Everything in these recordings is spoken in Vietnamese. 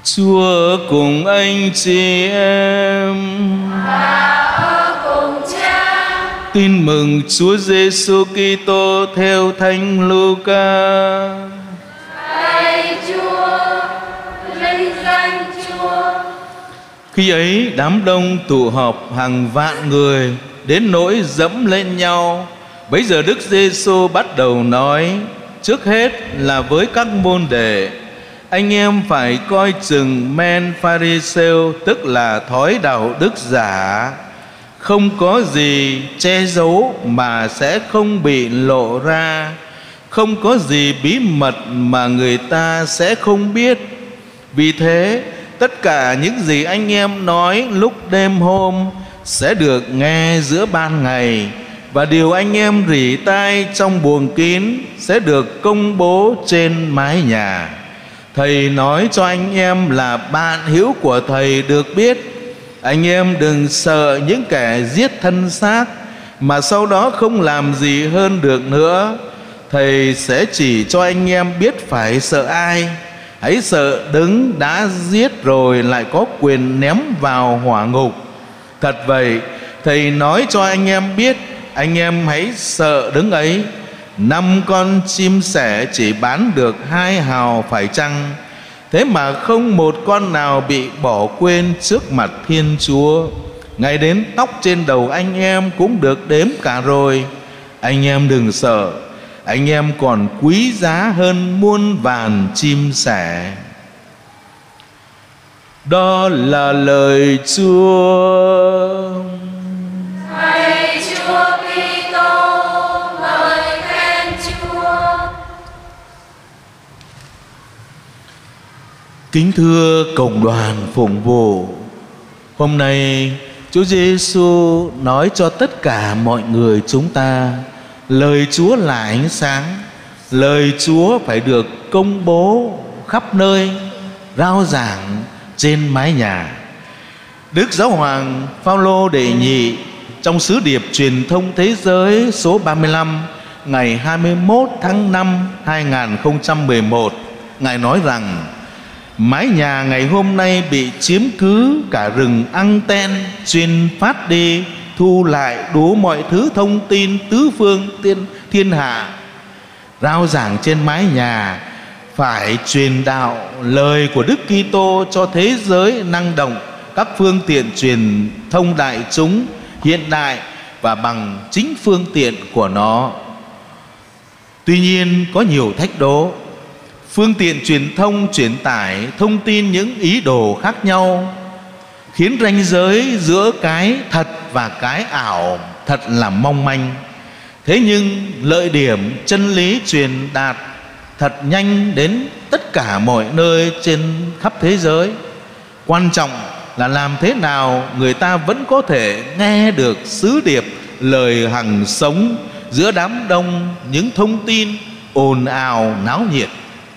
Chúa cùng anh chị em và ở cùng Cha. Tin mừng Chúa Giêsu Kitô theo Thánh Luca. Lạy Chúa, vinh danh Chúa. Khi ấy đám đông tụ họp hàng vạn người đến nỗi dẫm lên nhau. Bấy giờ Đức Giêsu bắt đầu nói, trước hết là với các môn đệ: anh em phải coi chừng men Pha-ri-sêu, tức là thói đạo đức giả. Không có gì che giấu mà sẽ không bị lộ ra, không có gì bí mật mà người ta sẽ không biết. Vì thế tất cả những gì anh em nói lúc đêm hôm sẽ được nghe giữa ban ngày, và điều anh em rỉ tai trong buồng kín sẽ được công bố trên mái nhà. Thầy nói cho anh em là bạn hữu của Thầy được biết. Anh em đừng sợ những kẻ giết thân xác mà sau đó không làm gì hơn được nữa. Thầy sẽ chỉ cho anh em biết phải sợ ai. Hãy sợ Đấng đã giết rồi lại có quyền ném vào hỏa ngục. Thật vậy, Thầy nói cho anh em biết, anh em hãy sợ Đấng ấy. 5 con chim sẻ chỉ bán được 2 hào phải chăng? Thế mà không một con nào bị bỏ quên trước mặt Thiên Chúa. Ngay đến tóc trên đầu anh em cũng được đếm cả rồi. Anh em đừng sợ, anh em còn quý giá hơn muôn vàn chim sẻ. Đó là lời Chúa. Lạy Chúa Kitô, lời khen Chúa. Kính thưa cộng đoàn phụng vụ, hôm nay Chúa Giêsu nói cho tất cả mọi người chúng ta, lời Chúa là ánh sáng. Lời Chúa phải được công bố khắp nơi, rao giảng trên mái nhà. Đức Giáo hoàng Phaolô Đệ Nhị trong sứ điệp truyền thông thế giới số 35 ngày 21 tháng 5 2011, Ngài nói rằng mái nhà ngày hôm nay bị chiếm cứ cả rừng anten chuyên phát đi thu lại đủ mọi thứ thông tin tứ phương thiên hạ. Rao giảng trên mái nhà phải truyền đạo lời của Đức Kitô cho thế giới năng động các phương tiện truyền thông đại chúng hiện đại và bằng chính phương tiện của nó. Tuy nhiên có nhiều thách đố. Phương tiện truyền thông truyền tải thông tin những ý đồ khác nhau, khiến ranh giới giữa cái thật và cái ảo thật là mong manh. Thế nhưng lợi điểm chân lý truyền đạt thật nhanh đến tất cả mọi nơi trên khắp thế giới. Quan trọng là làm thế nào người ta vẫn có thể nghe được sứ điệp lời hằng sống giữa đám đông những thông tin ồn ào náo nhiệt.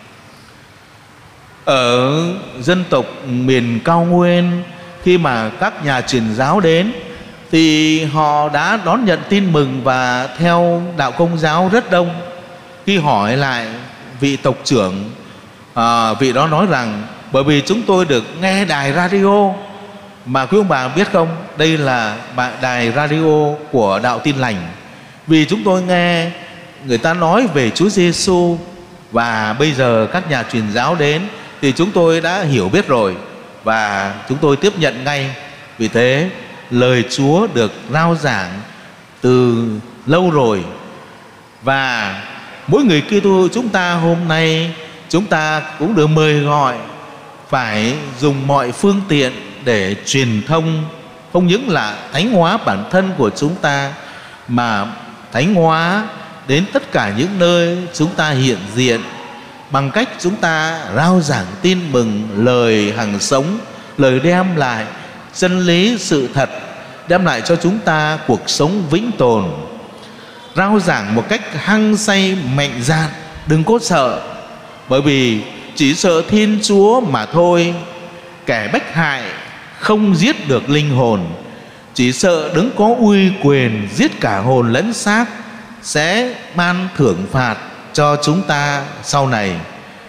Ở dân tộc miền cao nguyên, khi mà các nhà truyền giáo đến thì họ đã đón nhận tin mừng và theo đạo Công giáo rất đông. Khi hỏi lại vị tộc trưởng, vị đó nói rằng bởi vì chúng tôi được nghe đài radio. Mà quý ông bà biết không, đây là đài radio của đạo Tin Lành. Vì chúng tôi nghe người ta nói về Chúa Giêsu, và bây giờ các nhà truyền giáo đến thì chúng tôi đã hiểu biết rồi và chúng tôi tiếp nhận ngay. Vì thế lời Chúa được rao giảng từ lâu rồi. Và mỗi người Kitô chúng ta hôm nay, chúng ta cũng được mời gọi phải dùng mọi phương tiện để truyền thông, không những là thánh hóa bản thân của chúng ta, mà thánh hóa đến tất cả những nơi chúng ta hiện diện, bằng cách chúng ta rao giảng tin mừng lời hằng sống, lời đem lại chân lý sự thật, đem lại cho chúng ta cuộc sống vĩnh tồn. Rao giảng một cách hăng say mạnh dạn, đừng có sợ, bởi vì chỉ sợ Thiên Chúa mà thôi. Kẻ bách hại không giết được linh hồn, chỉ sợ Đấng có uy quyền giết cả hồn lẫn xác sẽ ban thưởng phạt cho chúng ta sau này.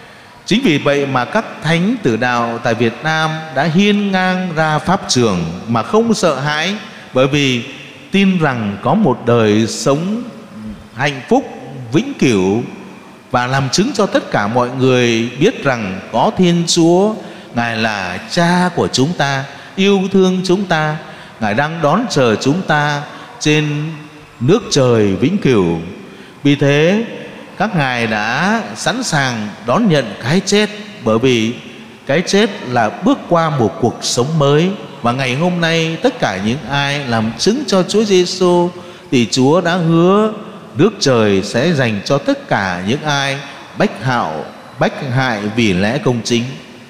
Chính vì vậy mà các thánh tử đạo tại Việt Nam đã hiên ngang ra pháp trường mà không sợ hãi, bởi vì tin rằng có một đời sống hạnh phúc vĩnh cửu, và làm chứng cho tất cả mọi người biết rằng có Thiên Chúa, Ngài là Cha của chúng ta, yêu thương chúng ta, Ngài đang đón chờ chúng ta trên nước trời vĩnh cửu. Vì thế các ngài đã sẵn sàng đón nhận cái chết, bởi vì cái chết là bước qua một cuộc sống mới. Và ngày hôm nay tất cả những ai làm chứng cho Chúa Giêsu thì Chúa đã hứa nước trời sẽ dành cho tất cả những ai bách hại vì lẽ công chính.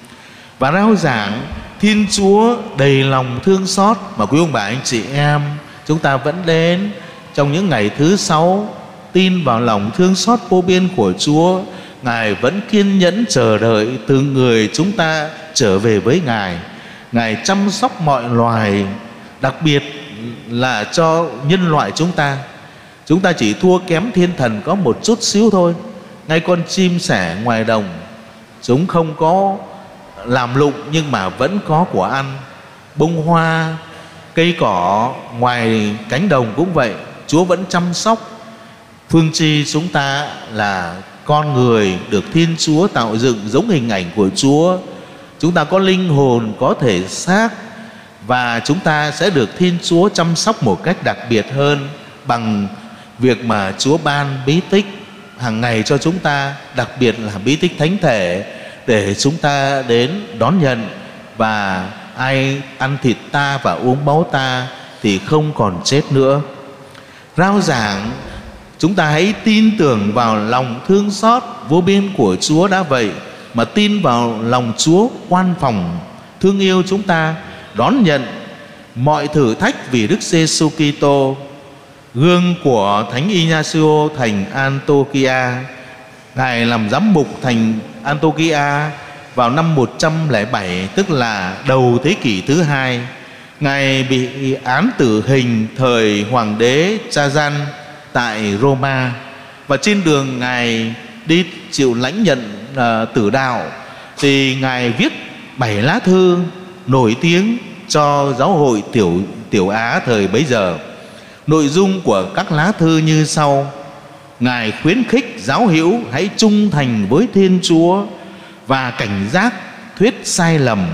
Và rao giảng Thiên Chúa đầy lòng thương xót, mà quý ông bà anh chị em, chúng ta vẫn đến trong những ngày thứ 6 tin vào lòng thương xót vô biên của Chúa. Ngài vẫn kiên nhẫn chờ đợi từng người chúng ta trở về với Ngài. Ngài chăm sóc mọi loài, đặc biệt là cho nhân loại chúng ta. Chúng ta chỉ thua kém thiên thần có một chút xíu thôi. Ngay con chim sẻ ngoài đồng, chúng không có làm lụng nhưng mà vẫn có của ăn. Bông hoa, cây cỏ ngoài cánh đồng cũng vậy, Chúa vẫn chăm sóc. Phương chi chúng ta là con người được Thiên Chúa tạo dựng giống hình ảnh của Chúa. Chúng ta có linh hồn, có thể xác, và chúng ta sẽ được Thiên Chúa chăm sóc một cách đặc biệt hơn bằng việc mà Chúa ban bí tích hàng ngày cho chúng ta, đặc biệt là bí tích thánh thể, để chúng ta đến đón nhận. Và ai ăn thịt ta và uống máu ta thì không còn chết nữa. Rao giảng chúng ta hãy tin tưởng vào lòng thương xót vô biên của Chúa đã vậy, mà tin vào lòng Chúa quan phòng thương yêu chúng ta, đón nhận mọi thử thách vì Đức Giêsu Kitô. Gương của Thánh Ignacio thành Antiochia, Ngài làm giám mục thành Antiochia vào năm 107, tức là đầu thế kỷ thứ 2. Ngài bị án tử hình thời hoàng đế Trajan tại Roma, và trên đường Ngài đi chịu lãnh nhận tử đạo thì Ngài viết 7 lá thư nổi tiếng cho giáo hội Tiểu Á thời bấy giờ. Nội dung của các lá thư như sau: Ngài khuyến khích giáo hữu hãy trung thành với Thiên Chúa và cảnh giác thuyết sai lầm,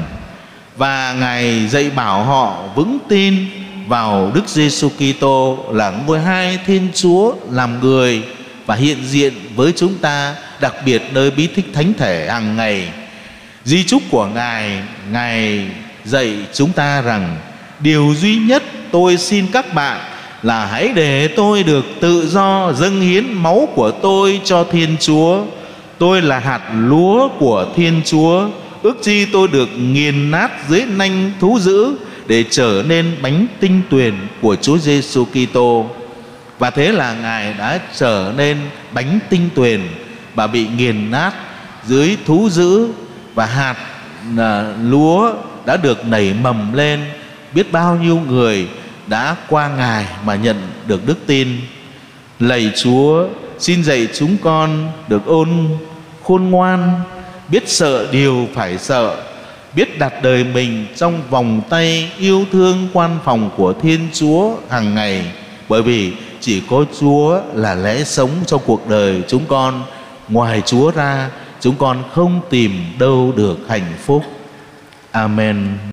và Ngài dạy bảo họ vững tin vào Đức Giêsu Kitô là ngôi hai Thiên Chúa làm người và hiện diện với chúng ta, đặc biệt nơi bí tích thánh thể hàng ngày. Di chúc của Ngài, Ngài dạy chúng ta rằng điều duy nhất tôi xin các bạn là hãy để tôi được tự do dâng hiến máu của tôi cho Thiên Chúa. Tôi là hạt lúa của Thiên Chúa, ước chi tôi được nghiền nát dưới nanh thú dữ để trở nên bánh tinh tuyền của Chúa Giêsu Kitô. Và thế là Ngài đã trở nên bánh tinh tuyền và bị nghiền nát dưới thú dữ, và hạt lúa đã được nảy mầm lên. Biết bao nhiêu người đã qua Ngài mà nhận được đức tin. Lạy Chúa, xin dạy chúng con được khôn ngoan, biết sợ điều phải sợ, biết đặt đời mình trong vòng tay yêu thương quan phòng của Thiên Chúa hàng ngày, bởi vì chỉ có Chúa là lẽ sống trong cuộc đời chúng con. Ngoài Chúa ra, chúng con không tìm đâu được hạnh phúc. Amen.